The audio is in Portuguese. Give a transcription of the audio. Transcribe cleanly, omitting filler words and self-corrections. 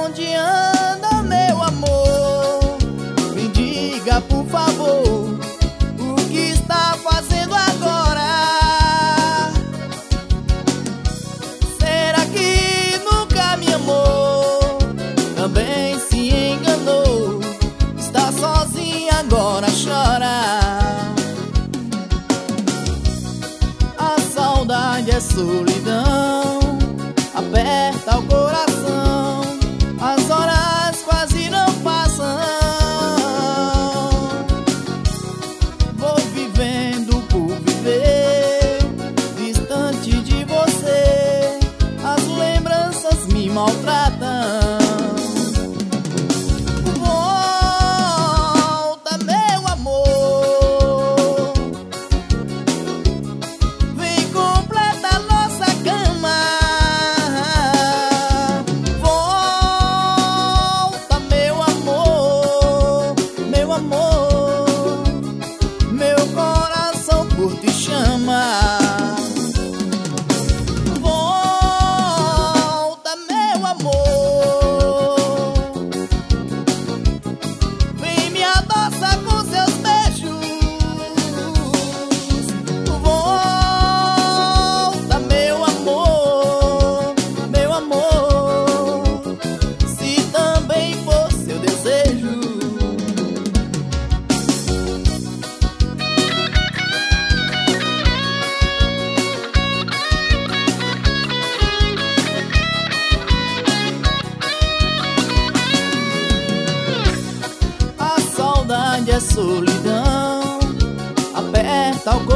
Onde anda meu amor? Me diga por favor, o que está fazendo agora? Será que nunca me amou? Também se enganou, está sozinha agora, chora. A saudade é solidão, aperta o coração, as horas quase não passam. Vou vivendo por viver, distante de você, as lembranças me maltratam. Volta, meu amor, vem completa a nossa cama. Volta, meu amor, meu coração por ti chama. Volta, meu amor, vem me adoçar com seus beijos. Volta, meu amor, se também for seu desejo. A saudade é solidão, aperta o